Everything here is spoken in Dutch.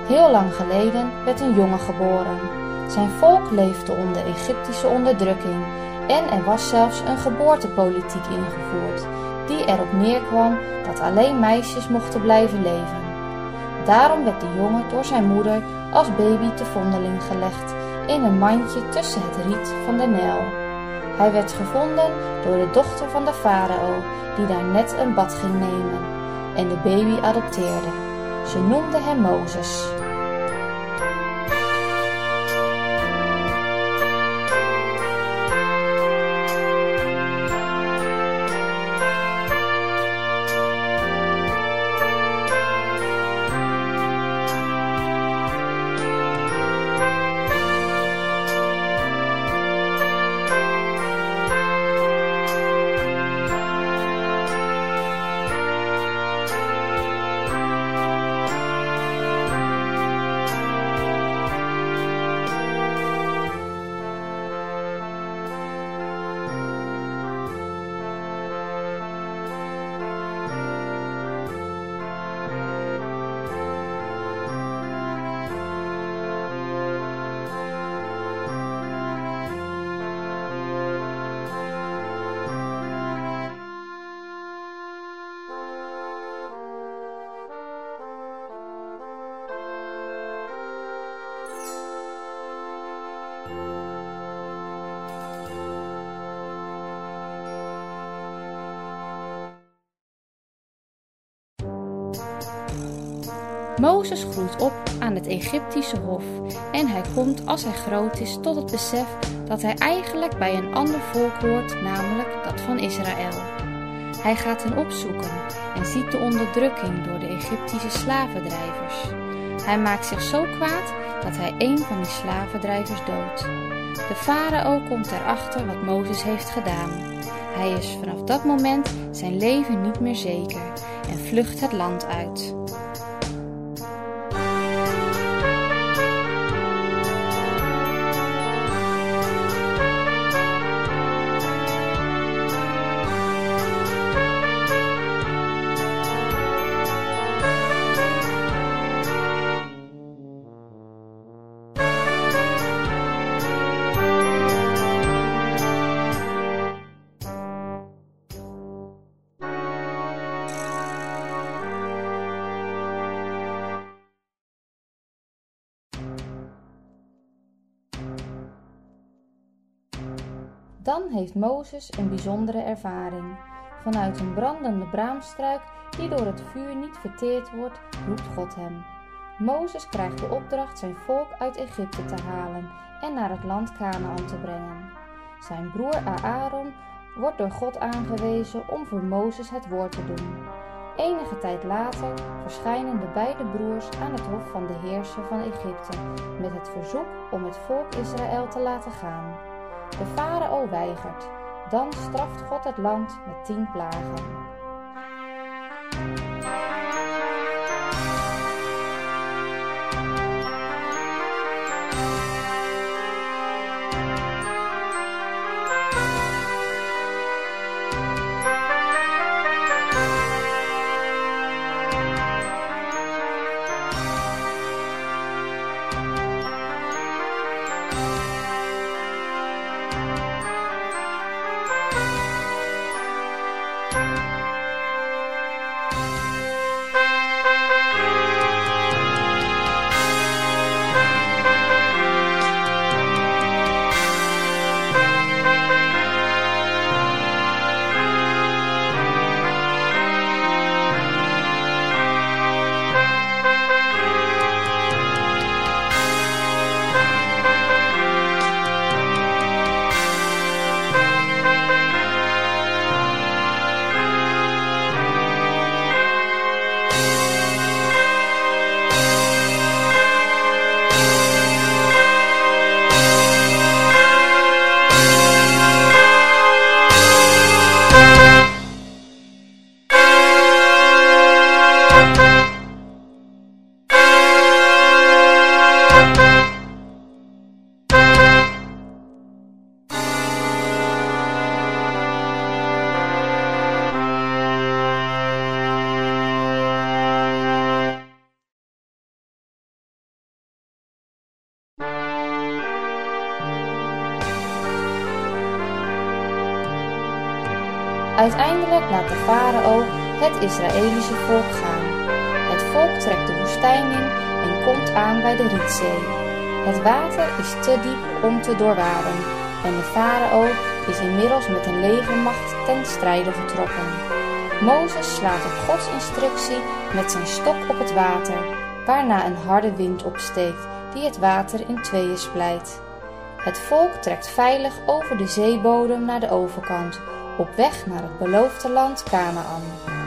Heel lang geleden werd een jongen geboren. Zijn volk leefde onder Egyptische onderdrukking en er was zelfs een geboortepolitiek ingevoerd, die erop neerkwam dat alleen meisjes mochten blijven leven. Daarom werd de jongen door zijn moeder als baby te vondeling gelegd in een mandje tussen het riet van de Nijl. Hij werd gevonden door de dochter van de farao, die daar net een bad ging nemen en de baby adopteerde. Ze noemde hem Mozes. Mozes groeit op aan het Egyptische hof en hij komt als hij groot is tot het besef dat hij eigenlijk bij een ander volk hoort, namelijk dat van Israël. Hij gaat hen opzoeken en ziet de onderdrukking door de Egyptische slavendrijvers. Hij maakt zich zo kwaad dat hij een van die slavendrijvers doodt. De farao komt erachter wat Mozes heeft gedaan. Hij is vanaf dat moment zijn leven niet meer zeker en vlucht het land uit. Dan heeft Mozes een bijzondere ervaring. Vanuit een brandende braamstruik die door het vuur niet verteerd wordt, roept God hem. Mozes krijgt de opdracht zijn volk uit Egypte te halen en naar het land Kanaan te brengen. Zijn broer Aaron wordt door God aangewezen om voor Mozes het woord te doen. Enige tijd later verschijnen de beide broers aan het hof van de heerser van Egypte met het verzoek om het volk Israël te laten gaan. De farao weigert. Dan straft God het land met 10 plagen. Uiteindelijk laat de farao het Israëlische volk gaan. Het volk trekt de woestijn in en komt aan bij de Rietzee. Het water is te diep om te doorwaden en de farao is inmiddels met een legermacht ten strijde getrokken. Mozes slaat op Gods instructie met zijn stok op het water, waarna een harde wind opsteekt die het water in tweeën splijt. Het volk trekt veilig over de zeebodem naar de overkant, op weg naar het beloofde land Kanaan.